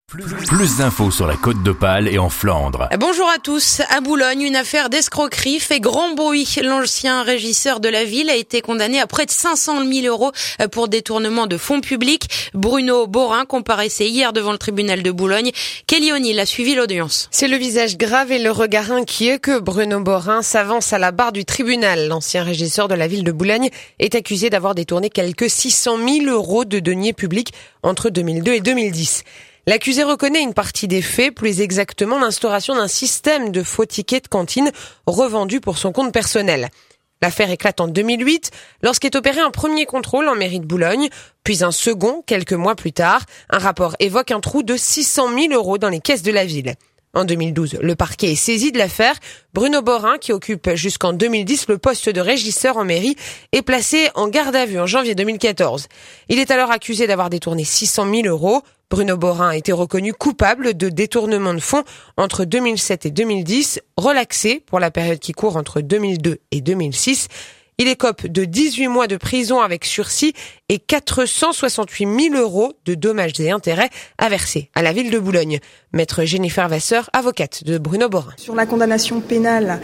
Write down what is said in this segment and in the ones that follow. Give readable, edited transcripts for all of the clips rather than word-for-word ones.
Plus d'infos sur la Côte d'Opale et en Flandre. Bonjour à tous. À Boulogne, une affaire d'escroquerie fait grand bruit. L'ancien régisseur de la ville a été condamné à près de 500 000 euros pour détournement de fonds publics. Bruno Borin comparaissait hier devant le tribunal de Boulogne. Kelly O'Neill a suivi l'audience. C'est le visage grave et le regard inquiet que Bruno Borin s'avance à la barre du tribunal. L'ancien régisseur de la ville de Boulogne est accusé d'avoir détourné quelques 600 000 euros de deniers publics entre 2002 et 2010. L'accusé reconnaît une partie des faits, plus exactement l'instauration d'un système de faux tickets de cantine revendus pour son compte personnel. L'affaire éclate en 2008 lorsqu'est opéré un premier contrôle en mairie de Boulogne, puis un second quelques mois plus tard. Un rapport évoque un trou de 600 000 euros dans les caisses de la ville. En 2012, le parquet est saisi de l'affaire. Bruno Borin, qui occupe jusqu'en 2010 le poste de régisseur en mairie, est placé en garde à vue en janvier 2014. Il est alors accusé d'avoir détourné 600 000 euros. Bruno Borin a été reconnu coupable de détournement de fonds entre 2007 et 2010, relaxé pour la période qui court entre 2002 et 2006. Il écope de 18 mois de prison avec sursis et 468 000 euros de dommages et intérêts à verser à la ville de Boulogne. Maître Jennifer Vasseur, avocate de Bruno Borin. Sur la condamnation pénale,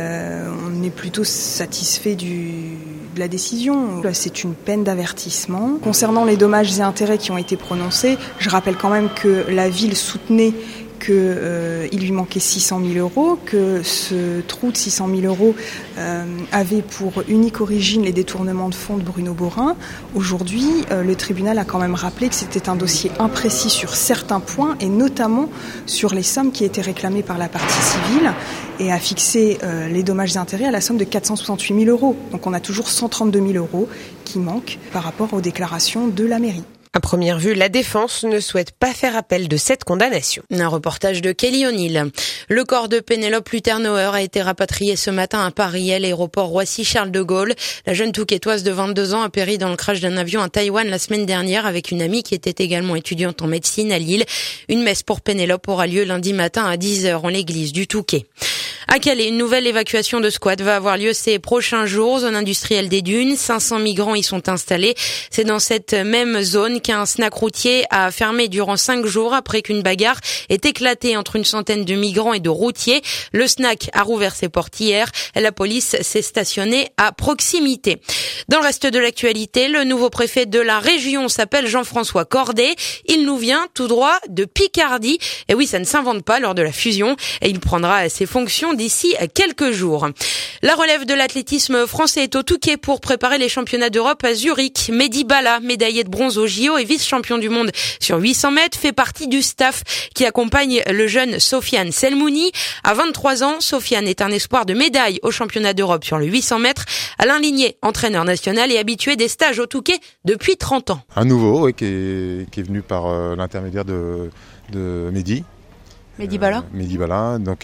on est plutôt satisfait de la décision. C'est une peine d'avertissement. Concernant les dommages et intérêts qui ont été prononcés, je rappelle quand même que la ville soutenait qu'il lui manquait 600 000 euros, que ce trou de 600 000 euros avait pour unique origine les détournements de fonds de Bruno Borin. Aujourd'hui, le tribunal a quand même rappelé que c'était un dossier imprécis sur certains points, et notamment sur les sommes qui étaient réclamées par la partie civile, et a fixé les dommages et intérêts à la somme de 468 000 euros. Donc on a toujours 132 000 euros qui manquent par rapport aux déclarations de la mairie. À première vue, la défense ne souhaite pas faire appel de cette condamnation. Un reportage de Kelly O'Neill. Le corps de Pénélope Luternauer a été rapatrié ce matin à Paris, à l'aéroport Roissy-Charles de Gaulle. La jeune Touquetoise de 22 ans a péri dans le crash d'un avion à Taïwan la semaine dernière avec une amie qui était également étudiante en médecine à Lille. Une messe pour Pénélope aura lieu lundi matin à 10h en l'église du Touquet. À Calais, une nouvelle évacuation de squat va avoir lieu ces prochains jours. Zone industrielle des Dunes, 500 migrants y sont installés. C'est dans cette même zone qu'un snack routier a fermé durant 5 jours après qu'une bagarre ait éclaté entre une centaine de migrants et de routiers. Le snack a rouvert ses portes hier. La police s'est stationnée à proximité. Dans le reste de l'actualité, le nouveau préfet de la région s'appelle Jean-François Cordet. Il nous vient tout droit de Picardie. Et oui, ça ne s'invente pas lors de la fusion. Et il prendra ses fonctions d'ici quelques jours. La relève de l'athlétisme français est au Touquet pour préparer les championnats d'Europe à Zurich. Mehdi Bala, médaillé de bronze au JO et vice-champion du monde sur 800 mètres, fait partie du staff qui accompagne le jeune Sofiane Selmouni. À 23 ans, Sofiane est un espoir de médaille au championnat d'Europe sur le 800 mètres. Alain Ligné, entraîneur national et habitué des stages au Touquet depuis 30 ans. Un nouveau qui est venu par l'intermédiaire de Mehdi. Mehdi Bala. Mehdi Bala. Donc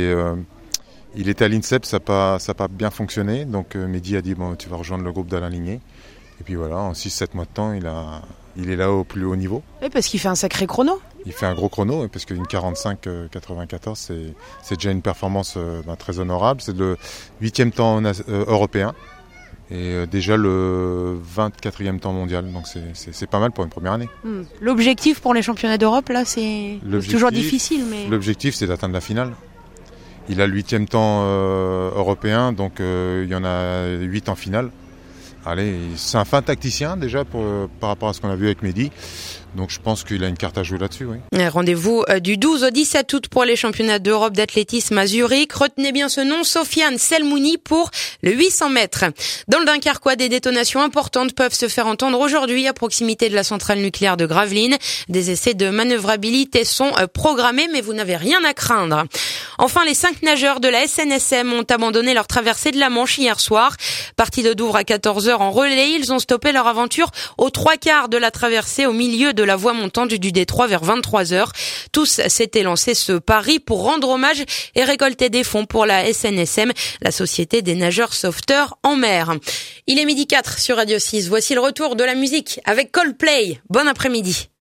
il était à l'INSEP, ça n'a pas bien fonctionné. Donc Mehdi a dit tu vas rejoindre le groupe d'Alain Ligné. Et puis voilà, en 6-7 mois de temps, il est là au plus haut niveau. Oui, parce qu'il fait un sacré chrono. Il fait un gros chrono, parce qu'une 45-94, c'est déjà une performance très honorable. C'est le 8e temps européen et déjà le 24e temps mondial. Donc c'est pas mal pour une première année. L'objectif pour les championnats d'Europe, là, c'est toujours difficile. Mais l'objectif, c'est d'atteindre la finale. Il a le 8e temps européen, donc il y en a 8 en finale. Allez, c'est un fin tacticien déjà par rapport à ce qu'on a vu avec Mehdi. Donc je pense qu'il a une carte à jouer là-dessus, oui. Rendez-vous du 12 au 17 août pour les championnats d'Europe d'athlétisme à Zurich. Retenez bien ce nom, Sofiane Selmouni pour le 800 mètres. Dans le Dunkerquois, des détonations importantes peuvent se faire entendre aujourd'hui à proximité de la centrale nucléaire de Gravelines. Des essais de manœuvrabilité sont programmés, mais vous n'avez rien à craindre. Enfin, les 5 nageurs de la SNSM ont abandonné leur traversée de la Manche hier soir. Partis de Douvres à 14h en relais, ils ont stoppé leur aventure aux 3/4 de la traversée au milieu de la voie montante du détroit vers 23h. Tous s'étaient lancés ce pari pour rendre hommage et récolter des fonds pour la SNSM, la Société des nageurs sauveteurs en mer. Il est 12h04 sur Radio 6. Voici le retour de la musique avec Coldplay. Bon après-midi.